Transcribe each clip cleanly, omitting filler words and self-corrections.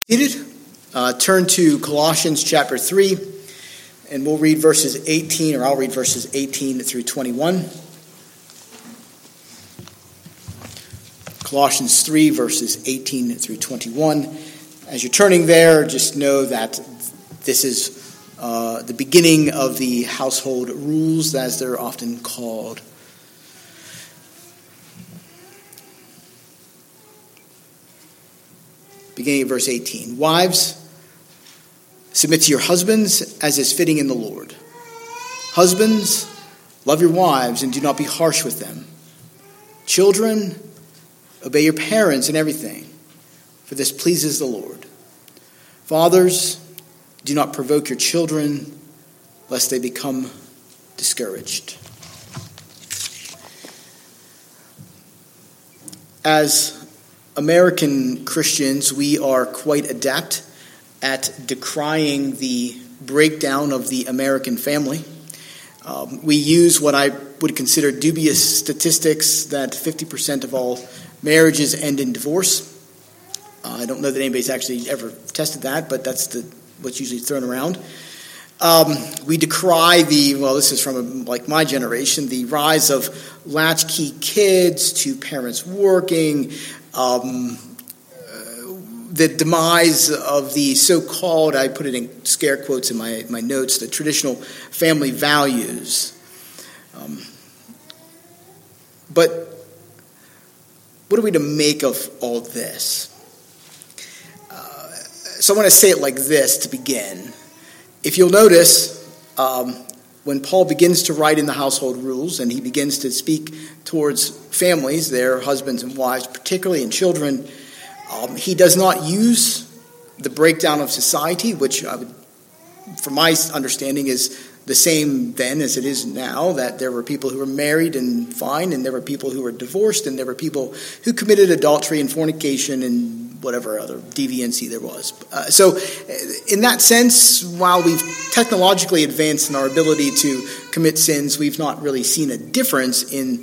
Seated. Turn to Colossians chapter 3, and we'll read verses 18, or I'll read verses 18 through 21. Colossians 3, verses 18 through 21. As you're turning there, just know that this is the beginning of the household rules, as they're often called. Beginning at verse 18. Wives, submit to your husbands as is fitting in the Lord. Husbands, love your wives and do not be harsh with them. Children, obey your parents in everything, for this pleases the Lord. Fathers, do not provoke your children, lest they become discouraged. As American Christians, we are quite adept at decrying the breakdown of the American family. We use what I would consider dubious statistics that 50% of all marriages end in divorce. I don't know that anybody's actually ever tested that, but that's what's usually thrown around. We decry this is from my generation, the rise of latchkey kids to parents working, the demise of the so-called, I put it in scare quotes in my notes, the traditional family values. But what are we to make of all this? So I want to say it like this to begin. If you'll notice, when Paul begins to write in the household rules, and he begins to speak towards families, their husbands and wives, particularly and children, he does not use the breakdown of society, which from my understanding is the same then as it is now, that there were people who were married and fine, and there were people who were divorced, and there were people who committed adultery and fornication and whatever other deviancy there was. So in that sense, while we've technologically advanced in our ability to commit sins, we've not really seen a difference in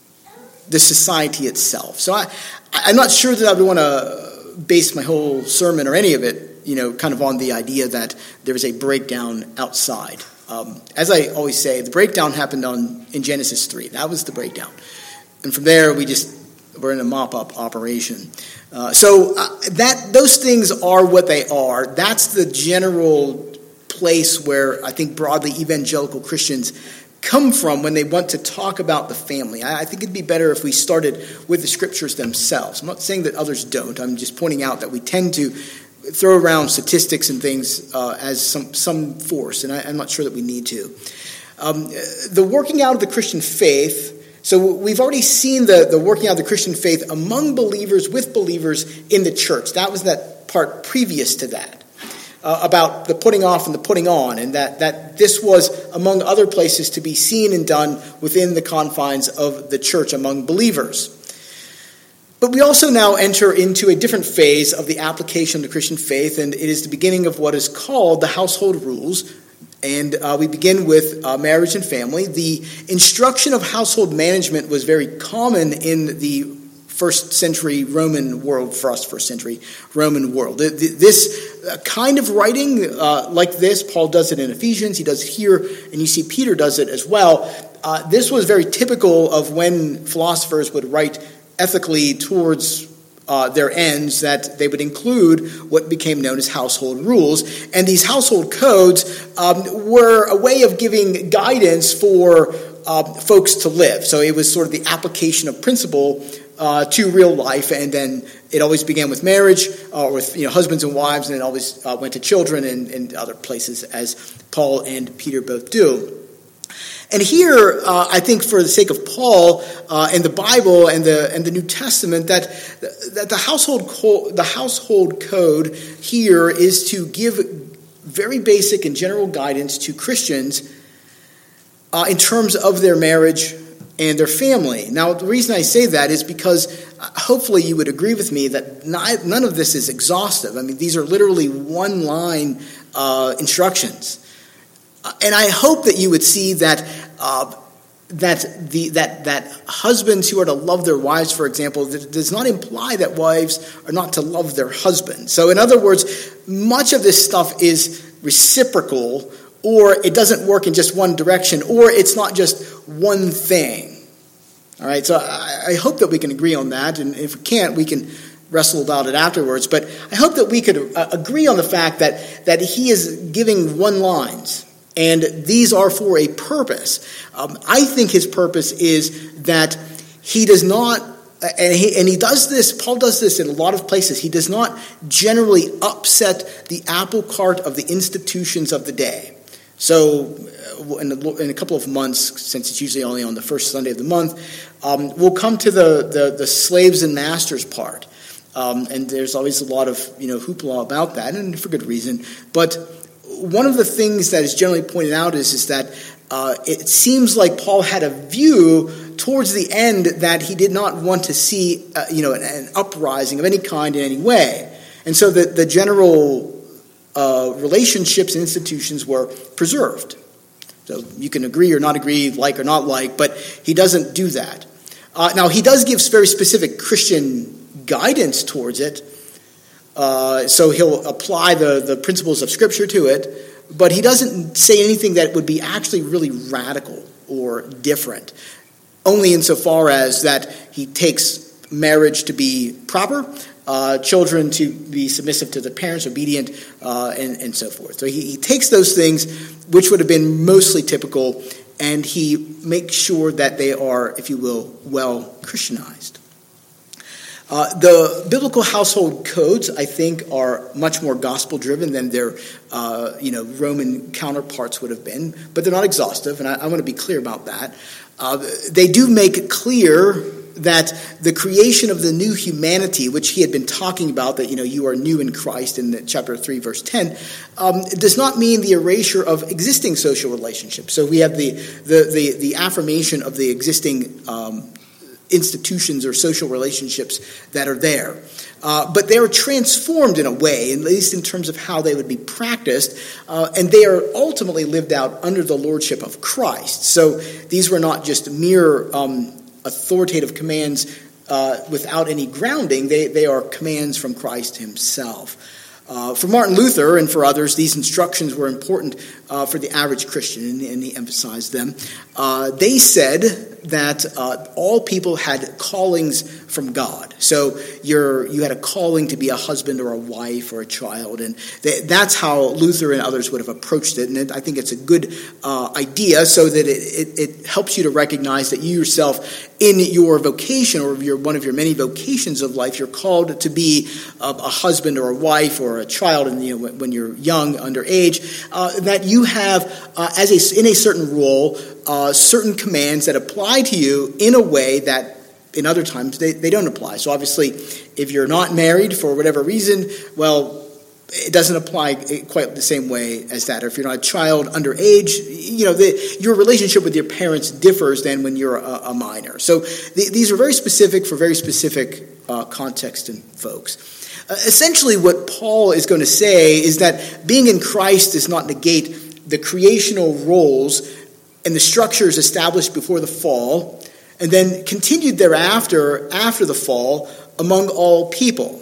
the society itself. So I'm not sure that I would want to base my whole sermon or any of it, kind of on the idea that there is a breakdown outside. As I always say, the breakdown happened in Genesis 3. That was the breakdown. And from there, we're in a mop-up operation. So those things are what they are. That's the general place where I think broadly evangelical Christians come from when they want to talk about the family. I think it'd be better if we started with the scriptures themselves. I'm not saying that others don't. I'm just pointing out that we tend to throw around statistics and things as some force, and I'm not sure that we need to. The working out of the Christian faith. So we've already seen the working out of the Christian faith among believers, with believers in the church. That was that part previous to that, about the putting off and the putting on, and that this was, among other places, to be seen and done within the confines of the church among believers. But we also now enter into a different phase of the application of the Christian faith, and it is the beginning of what is called the household rules. And we begin with marriage and family. The instruction of household management was very common in the first century Roman world, first century Roman world. This kind of writing like this, Paul does it in Ephesians, he does it here, and you see Peter does it as well. This was very typical of when philosophers would write ethically towards their ends, that they would include what became known as household rules. And these household codes were a way of giving guidance for folks to live. So it was sort of the application of principle to real life, and then it always began with marriage, or with husbands and wives, and it always went to children and other places, as Paul and Peter both do. And here, I think, for the sake of Paul and the Bible and the New Testament, that the household code here is to give very basic and general guidance to Christians in terms of their marriage and their family. Now, the reason I say that is because hopefully you would agree with me that none of this is exhaustive. I mean, these are literally one-line instructions. And I hope that you would see that that husbands who are to love their wives, for example, does not imply that wives are not to love their husbands. So in other words, much of this stuff is reciprocal, or it doesn't work in just one direction, or it's not just one thing. All right, so I hope that we can agree on that, and if we can't, we can wrestle about it afterwards. But I hope that we could agree on the fact that he is giving one-lines, and these are for a purpose. I think his purpose is that he does not, and he does this, Paul does this in a lot of places, he does not generally upset the apple cart of the institutions of the day. So in a couple of months, since it's usually only on the first Sunday of the month, we'll come to the slaves and masters part. And there's always a lot of hoopla about that, and for good reason. But one of the things that is generally pointed out is that it seems like Paul had a view towards the end that he did not want to see an uprising of any kind in any way. And so the general relationships and institutions were preserved. So you can agree or not agree, like or not like, but he doesn't do that. Now, he does give very specific Christian guidance towards it. So he'll apply the principles of Scripture to it, but he doesn't say anything that would be actually really radical or different, only insofar as that he takes marriage to be proper, children to be submissive to the parents, obedient, and so forth. So he takes those things, which would have been mostly typical, and he makes sure that they are, if you will, well Christianized. The biblical household codes, I think, are much more gospel-driven than their, Roman counterparts would have been, but they're not exhaustive, and I want to be clear about that. They do make it clear that the creation of the new humanity, which he had been talking about, that you are new in Christ in chapter 3, verse 10, does not mean the erasure of existing social relationships. So we have the affirmation of the existing institutions or social relationships that are there. But they are transformed in a way, at least in terms of how they would be practiced, and they are ultimately lived out under the lordship of Christ. So these were not just mere authoritative commands without any grounding. They are commands from Christ himself. For Martin Luther and for others, these instructions were important for the average Christian, and he emphasized them. They said that all people had callings from God. So you had a calling to be a husband or a wife or a child, and that's how Luther and others would have approached it. And I think it's a good idea, so that it helps you to recognize that you yourself, in your vocation or one of your many vocations of life, you're called to be a husband or a wife or a child, and when you're young, underage, that you have in a certain role certain commands that apply to you in a way that in other times they don't apply. So obviously, if you're not married for whatever reason, well, it doesn't apply quite the same way as that. Or if you're not a child underage, your relationship with your parents differs than when you're a minor. So these are very specific for very specific context and folks. Essentially, what Paul is going to say is that being in Christ does not negate the creational roles and the structures established before the fall, and then continued thereafter, after the fall, among all people.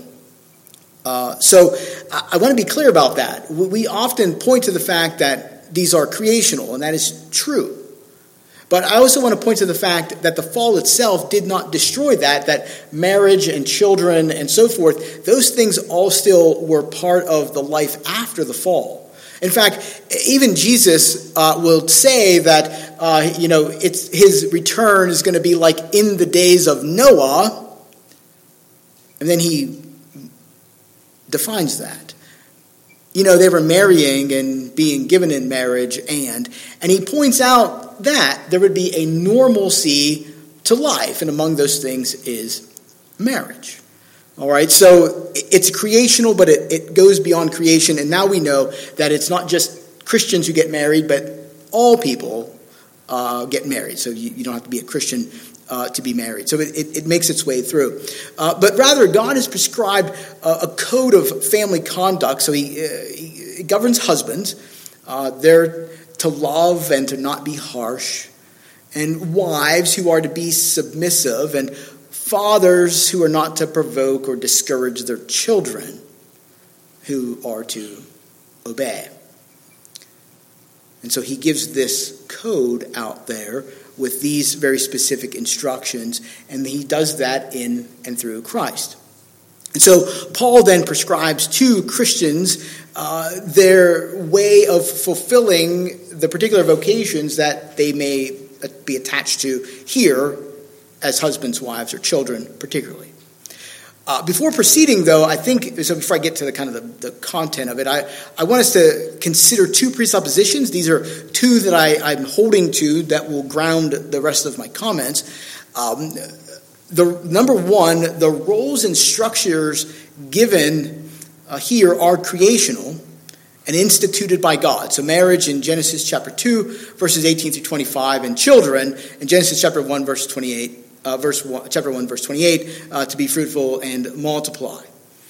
So I want to be clear about that. We often point to the fact that these are creational, and that is true. But I also want to point to the fact that the fall itself did not destroy that marriage and children and so forth, those things all still were part of the life after the fall. In fact, even Jesus will say that, his return is going to be like in the days of Noah, and then he defines that. They were marrying and being given in marriage, and he points out that there would be a normalcy to life, and among those things is marriage. All right, so it's creational, but it goes beyond creation, and now we know that it's not just Christians who get married, but all people get married. So you don't have to be a Christian to be married. So it makes its way through. But rather, God has prescribed a code of family conduct. So he governs husbands. They're to love and to not be harsh, and wives who are to be submissive, and fathers who are not to provoke or discourage their children, who are to obey. And so he gives this code out there with these very specific instructions, and he does that in and through Christ. And so Paul then prescribes to Christians their way of fulfilling the particular vocations that they may be attached to here as husbands, wives, or children particularly. Before proceeding, though, I think, so before I get to the kind of the content of it, I want us to consider two presuppositions. These are two that I'm holding to that will ground the rest of my comments. The number one, the roles and structures given here are creational and instituted by God. So marriage in Genesis chapter 2, verses 18 through 25, and children in Genesis chapter 1, verse 28. Chapter 1, verse 28, to be fruitful and multiply.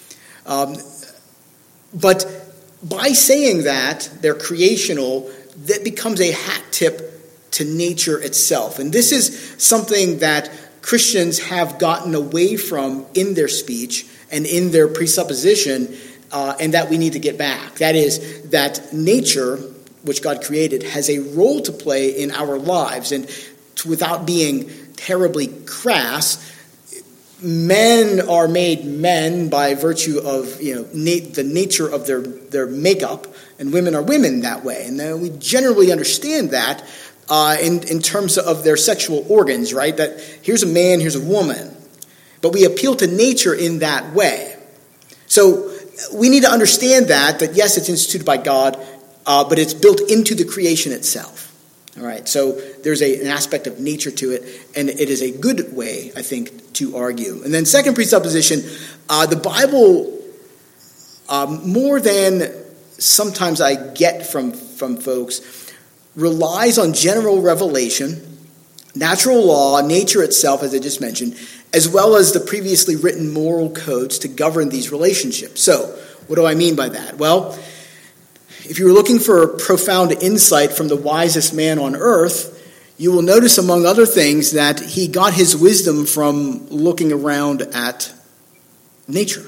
But by saying that they're creational, that becomes a hat tip to nature itself. And this is something that Christians have gotten away from in their speech and in their presupposition, and that we need to get back. That is, that nature, which God created, has a role to play in our lives. And without being terribly crass, men are made men by virtue of the nature of their makeup, and women are women that way. And we generally understand that in terms of their sexual organs, right? That here's a man, here's a woman. But we appeal to nature in that way. So we need to understand that yes, it's instituted by God, but it's built into the creation itself. All right, so there's an aspect of nature to it, and it is a good way, I think, to argue. And then second presupposition, the Bible, more than sometimes I get from folks, relies on general revelation, natural law, nature itself, as I just mentioned, as well as the previously written moral codes to govern these relationships. So, what do I mean by that? Well, if you were looking for profound insight from the wisest man on earth, you will notice, among other things, that he got his wisdom from looking around at nature.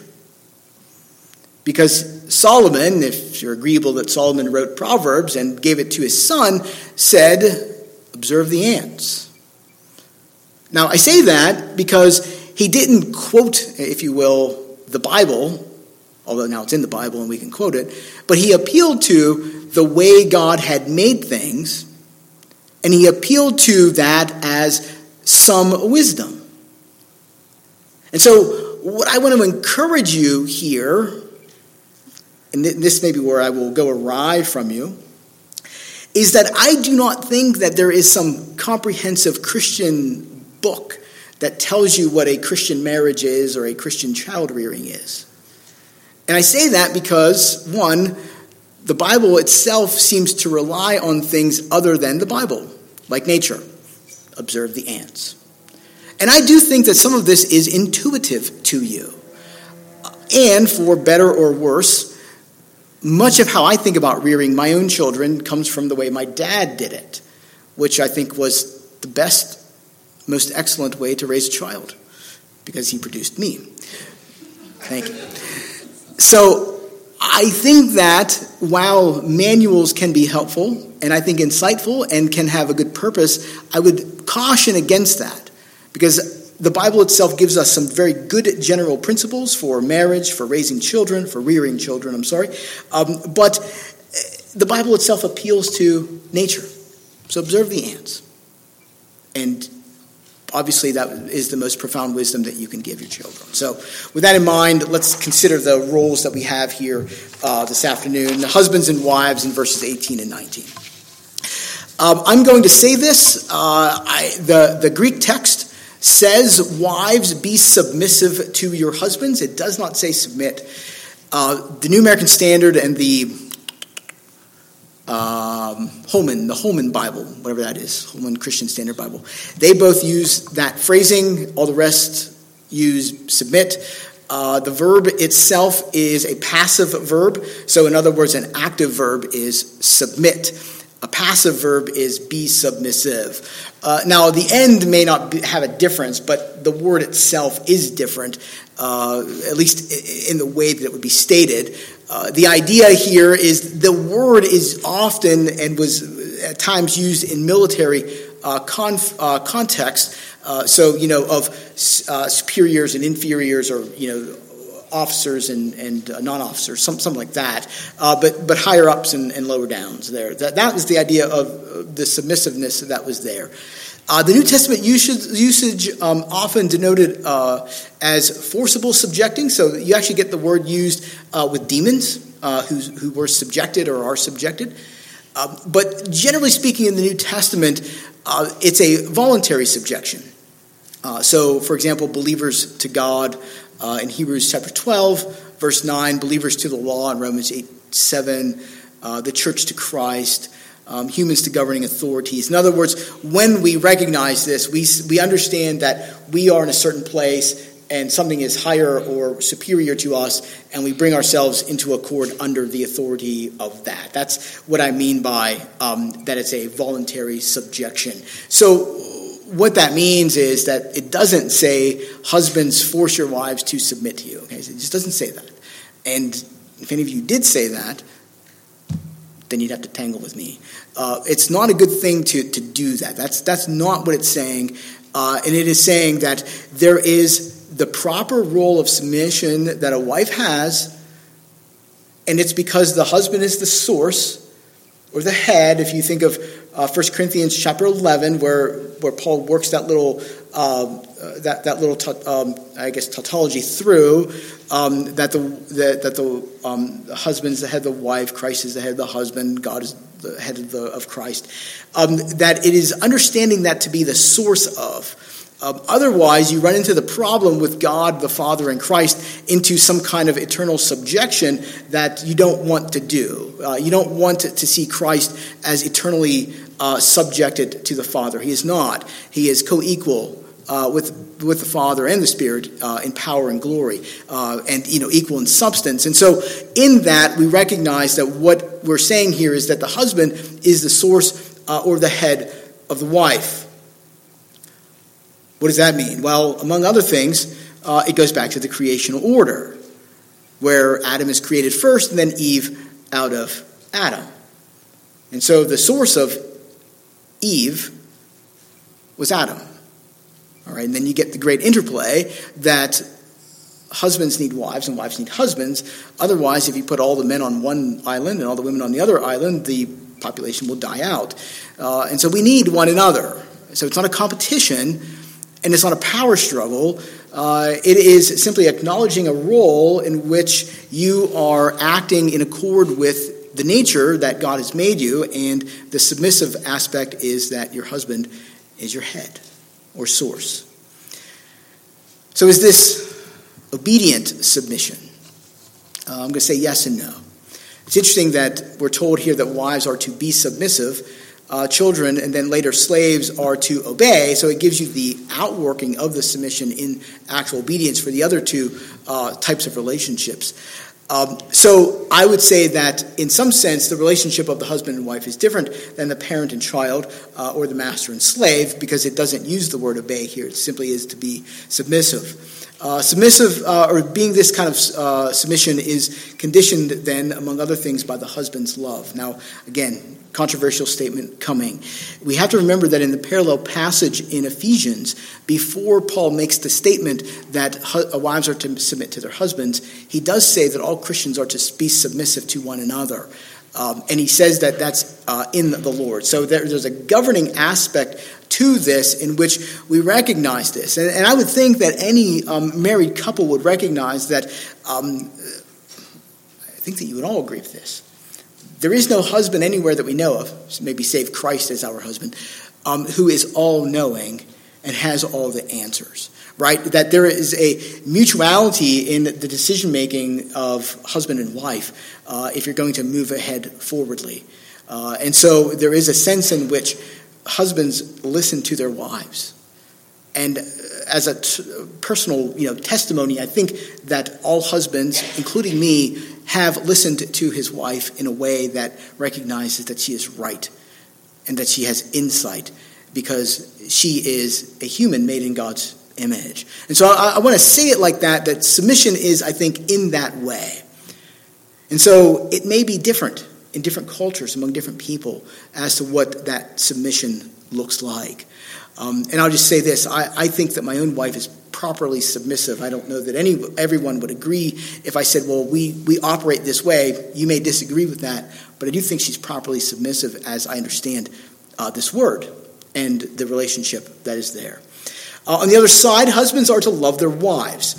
Because Solomon, if you're agreeable that Solomon wrote Proverbs and gave it to his son, said, observe the ants. Now, I say that because he didn't quote, if you will, the Bible, although now it's in the Bible and we can quote it, but he appealed to the way God had made things, and he appealed to that as some wisdom. And so what I want to encourage you here, and this may be where I will go awry from you, is that I do not think that there is some comprehensive Christian book that tells you what a Christian marriage is or a Christian child rearing is. And I say that because, one, the Bible itself seems to rely on things other than the Bible, like nature. Observe the ants. And I do think that some of this is intuitive to you. And for better or worse, much of how I think about rearing my own children comes from the way my dad did it, which I think was the best, most excellent way to raise a child, because he produced me. Thank you. So I think that while manuals can be helpful and I think insightful and can have a good purpose, I would caution against that, because the Bible itself gives us some very good general principles for marriage, for raising children, for rearing children, but the Bible itself appeals to nature. So observe the ants. And obviously, that is the most profound wisdom that you can give your children. So with that in mind, let's consider the roles that we have here this afternoon, the husbands and wives in verses 18 and 19. I'm going to say this. The Greek text says, wives, be submissive to your husbands. It does not say submit. The New American Standard and the Holman Bible, whatever that is, Holman Christian Standard Bible, they both use that phrasing. All the rest use submit. The verb itself is a passive verb. So in other words, an active verb is submit. A passive verb is be submissive. Now, the end may not have a difference, but the word itself is different, at least in the way that it would be stated. The idea here is the word is often and was at times used in military context. Of superiors and inferiors, or officers and non-officers, something like that. But higher ups and lower downs there. That was the idea of the submissiveness that was there. The New Testament usage often denoted as forcible subjecting. So you actually get the word used with demons who were subjected or are subjected. But generally speaking, in the New Testament, it's a voluntary subjection. So, for example, believers to God in Hebrews chapter 12, verse 9, believers to the law in Romans 8:7, the church to Christ, humans to governing authorities. In other words, when we recognize this, we understand that we are in a certain place and something is higher or superior to us, and we bring ourselves into accord under the authority of that. That's what I mean by that it's a voluntary subjection. So what that means is that it doesn't say, husbands, force your wives to submit to you. Okay, so it just doesn't say that. And if any of you did say that, then you'd have to tangle with me. It's not a good thing to do that. That's not what it's saying. And it is saying that there is the proper role of submission that a wife has, and it's because the husband is the source or the head. If you think of 1 Corinthians chapter 11, where Paul works that little tautology through, that the husband's the head of the wife, Christ is the head of the husband, God is the head of Christ. That it is understanding that to be the source of. Otherwise, you run into the problem with God, the Father, and Christ into some kind of eternal subjection that you don't want to do. You don't want to see Christ as eternally subjected to the Father. He is not. He is co-equal with the Father and the Spirit in power and glory, and equal in substance. And so, in that, we recognize that what we're saying here is that the husband is the source or the head of the wife. What does that mean? Well, among other things, it goes back to the creational order, where Adam is created first and then Eve out of Adam. And so the source of Eve was Adam. All right, and then you get the great interplay that husbands need wives and wives need husbands. Otherwise, if you put all the men on one island and all the women on the other island, the population will die out. And so we need one another. So it's not a competition, and it's not a power struggle. It is simply acknowledging a role in which you are acting in accord with the nature that God has made you, and the submissive aspect is that your husband is your head or source. So is this obedient submission? I'm going to say yes and no. It's interesting that we're told here that wives are to be submissive, children and then later slaves are to obey, so it gives you the outworking of the submission in actual obedience for the other two types of relationships. So I would say that in some sense the relationship of the husband and wife is different than the parent and child or the master and slave, because it doesn't use the word obey here. It simply is to be submissive. Submissive, or being this kind of submission, is conditioned then, among other things, by the husband's love. Now, again, controversial statement coming. We have to remember that in the parallel passage in Ephesians, before Paul makes the statement that wives are to submit to their husbands, he does say that all Christians are to be submissive to one another. And he says that that's in the Lord. So there's a governing aspect to this in which we recognize this. And I would think that any married couple would recognize that. I think that you would all agree with this. There is no husband anywhere that we know of, maybe save Christ as our husband, who is all-knowing and has all the answers, right? That there is a mutuality in the decision-making of husband and wife if you're going to move ahead forwardly. And so there is a sense in which husbands listen to their wives. And as a personal testimony, I think that all husbands, including me, have listened to his wife in a way that recognizes that she is right and that she has insight because she is a human made in God's image. And so I want to say it like that submission is, I think, in that way. And so it may be different in different cultures, among different people, as to what that submission looks like. And I'll just say this, I think that my own wife is properly submissive. I don't know that everyone would agree if I said, well, we operate this way. You may disagree with that, but I do think she's properly submissive as I understand this word and the relationship that is there. On the other side, husbands are to love their wives.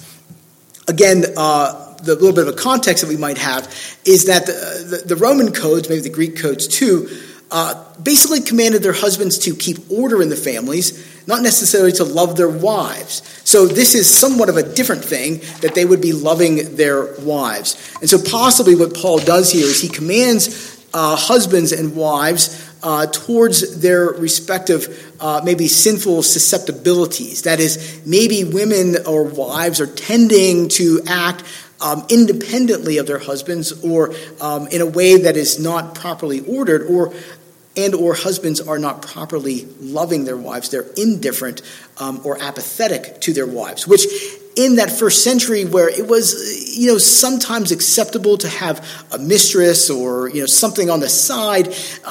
Again, the little bit of a context that we might have is that the Roman codes, maybe the Greek codes too, basically commanded their husbands to keep order in the families, not necessarily to love their wives. So this is somewhat of a different thing, that they would be loving their wives. And so possibly what Paul does here is he commands husbands and wives towards their respective maybe sinful susceptibilities. That is, maybe women or wives are tending to act independently of their husbands, or in a way that is not properly ordered, or husbands are not properly loving their wives. They're indifferent or apathetic to their wives, which in that first century, where it was sometimes acceptable to have a mistress or something on the side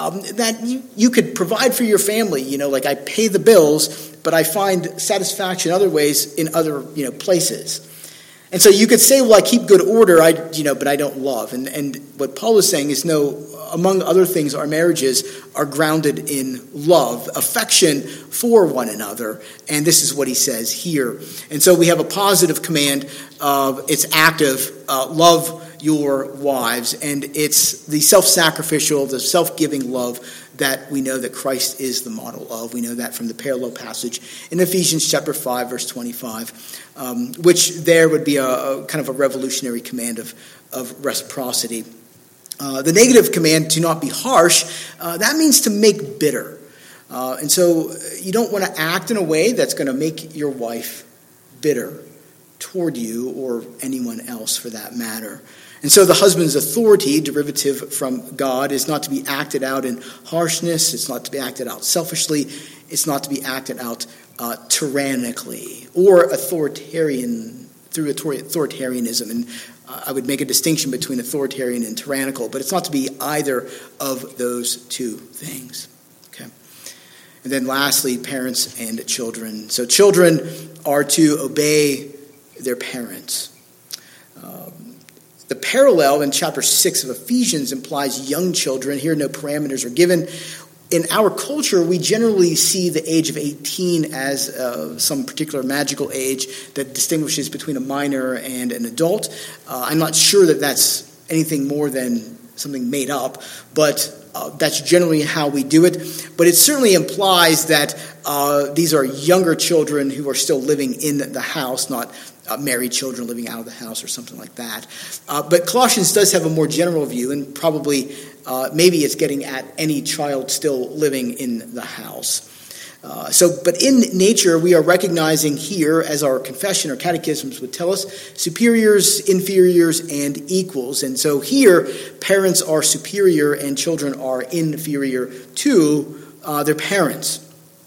that you could provide for your family, like I pay the bills, but I find satisfaction other ways in other places. And so you could say, well, I keep good order, but I don't love. And what Paul is saying is, no, among other things, our marriages are grounded in love, affection for one another. And this is what he says here. And so we have a positive command of, it's active, love your wives. And it's the self-sacrificial, the self-giving love that we know that Christ is the model of. We know that from the parallel passage in Ephesians chapter 5, verse 25, which there would be a kind of a revolutionary command of reciprocity. The negative command, to not be harsh, that means to make bitter. And so you don't want to act in a way that's going to make your wife bitter toward you or anyone else for that matter. And so the husband's authority, derivative from God, is not to be acted out in harshness. It's not to be acted out selfishly. It's not to be acted out tyrannically or through authoritarianism. And I would make a distinction between authoritarian and tyrannical, but it's not to be either of those two things. Okay. And then lastly, parents and children. So children are to obey their parents. The parallel in chapter 6 of Ephesians implies young children. Here, no parameters are given. In our culture, we generally see the age of 18 as some particular magical age that distinguishes between a minor and an adult. I'm not sure that that's anything more than something made up, but that's generally how we do it. But it certainly implies that these are younger children who are still living in the house, not married children living out of the house or something like that. But Colossians does have a more general view, and probably maybe it's getting at any child still living in the house. But in nature, we are recognizing here, as our confession or catechisms would tell us, superiors, inferiors, and equals. And so here, parents are superior and children are inferior to their parents.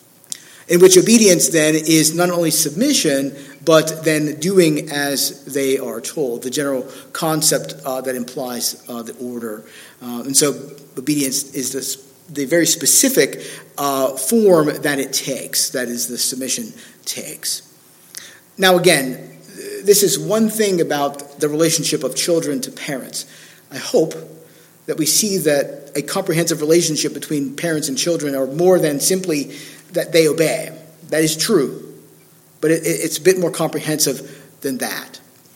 In which obedience then is not only submission, but then doing as they are told. The general concept that implies the order. And so obedience is the very specific form that it takes, that is, the submission takes. Now again, this is one thing about the relationship of children to parents. I hope that we see that a comprehensive relationship between parents and children are more than simply that they obey. That is true, but it's a bit more comprehensive than that.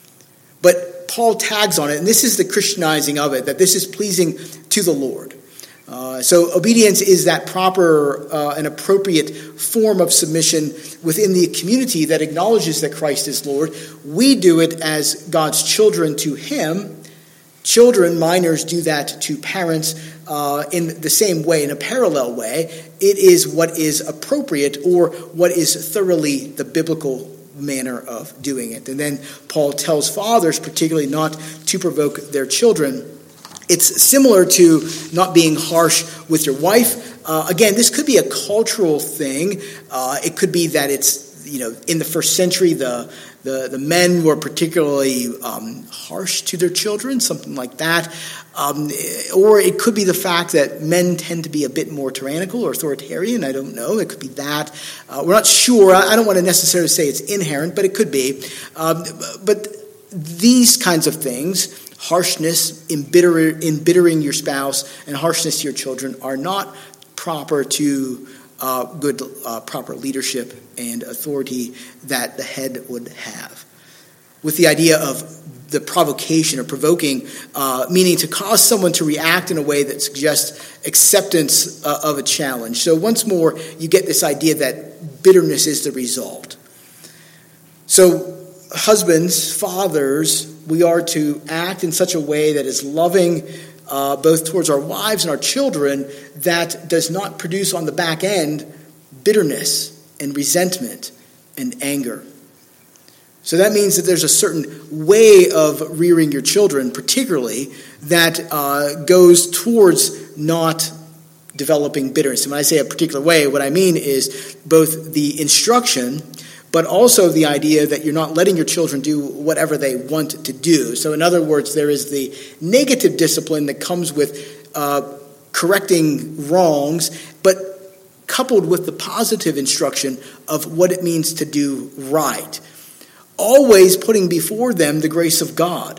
But Paul tags on it, and this is the Christianizing of it, that this is pleasing to the Lord. So obedience is that proper and appropriate form of submission within the community that acknowledges that Christ is Lord. We do it as God's children to him. Children, minors, do that to parents in the same way, in a parallel way. It is what is appropriate or what is thoroughly the biblical manner of doing it. And then Paul tells fathers particularly not to provoke their children. It's similar to not being harsh with your wife. Again, this could be a cultural thing. It could be that it's, in the first century, the men were particularly harsh to their children, something like that. Or it could be the fact that men tend to be a bit more tyrannical or authoritarian. I don't know. It could be that. We're not sure. I don't want to necessarily say it's inherent, but it could be. But these kinds of things, harshness, embittering your spouse, and harshness to your children are not proper to good, proper leadership and authority that the head would have. With the idea of the provocation or provoking, meaning to cause someone to react in a way that suggests acceptance of a challenge. So once more, you get this idea that bitterness is the result. So husbands, fathers, we are to act in such a way that is loving both towards our wives and our children, that does not produce on the back end bitterness and resentment and anger. So that means that there's a certain way of rearing your children, particularly, that goes towards not developing bitterness. And when I say a particular way, what I mean is both the instruction, but also the idea that you're not letting your children do whatever they want to do. So in other words, there is the negative discipline that comes with correcting wrongs, but coupled with the positive instruction of what it means to do right. Always putting before them the grace of God.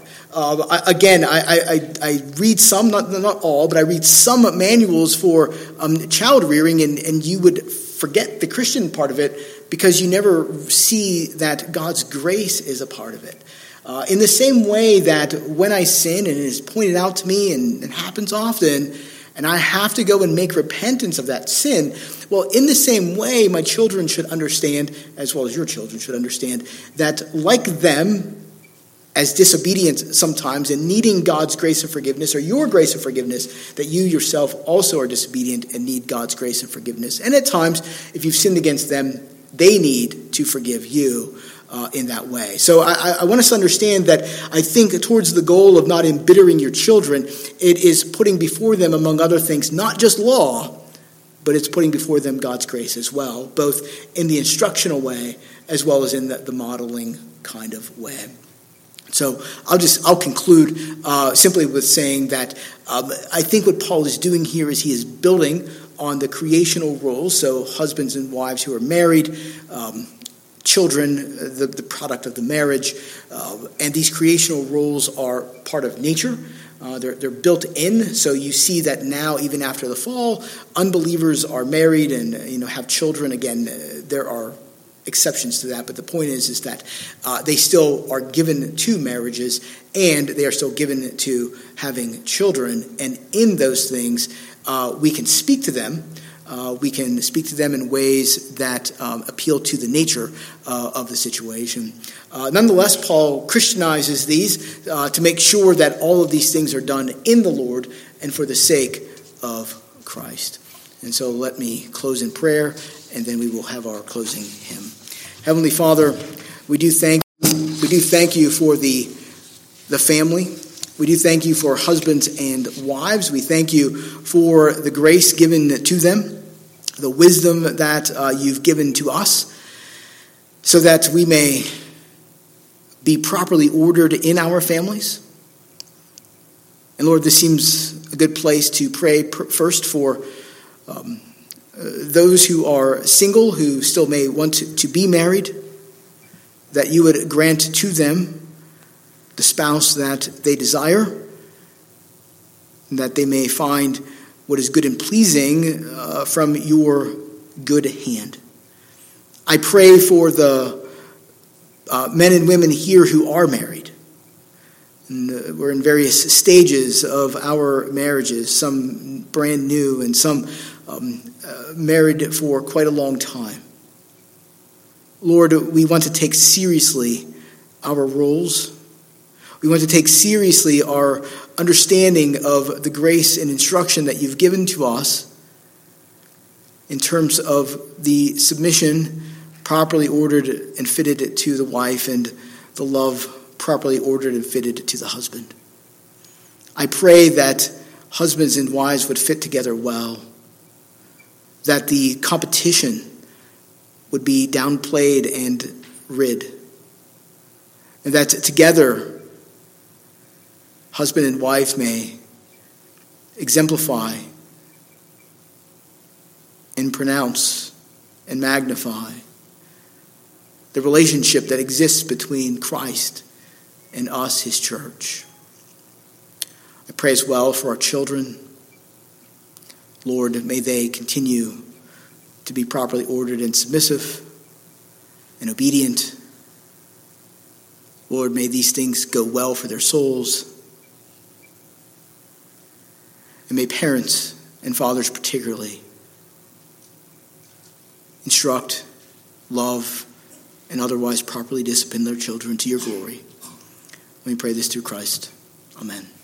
I read some, not all, but I read some manuals for child rearing, and you would forget the Christian part of it because you never see that God's grace is a part of it. In the same way that when I sin, and it is pointed out to me and happens often, and I have to go and make repentance of that sin, well, in the same way, my children should understand, as well as your children should understand, that like them, as disobedient sometimes and needing God's grace and forgiveness, or your grace and forgiveness, that you yourself also are disobedient and need God's grace and forgiveness. And at times, if you've sinned against them, they need to forgive you in that way. So I want us to understand that I think towards the goal of not embittering your children, it is putting before them, among other things, not just law, but it's putting before them God's grace as well, both in the instructional way as well as in the modeling kind of way. So I'll conclude simply with saying that I think what Paul is doing here is he is building on the creational rules. So husbands and wives who are married, children, the product of the marriage, and these creational rules are part of nature. They're built in, so you see that now, even after the fall, unbelievers are married and have children. Again, there are exceptions to that, but the point is that they still are given to marriages, and they are still given to having children. And in those things, we can speak to them. We can speak to them in ways that appeal to the nature of the situation. Nonetheless, Paul Christianizes these to make sure that all of these things are done in the Lord and for the sake of Christ. And so let me close in prayer, and then we will have our closing hymn. Heavenly Father, we do thank you for the family. We do thank you for husbands and wives. We thank you for the grace given to them, the wisdom that you've given to us, so that we may be properly ordered in our families. And Lord, this seems a good place to pray first for those who are single, who still may want to be married, that you would grant to them the spouse that they desire, and that they may find what is good and pleasing from your good hand. I pray for the men and women here who are married. And we're in various stages of our marriages, some brand new and some married for quite a long time. Lord, we want to take seriously our roles. We want to take seriously our understanding of the grace and instruction that you've given to us in terms of the submission properly ordered and fitted to the wife, and the love properly ordered and fitted to the husband. I pray that husbands and wives would fit together well, that the competition would be downplayed and rid, and that together husband and wife may exemplify and pronounce and magnify the relationship that exists between Christ and us, his church. I pray as well for our children. Lord, may they continue to be properly ordered and submissive and obedient. Lord, may these things go well for their souls. And may parents and fathers particularly instruct, love, and otherwise properly discipline their children to your glory. Let me pray this through Christ. Amen.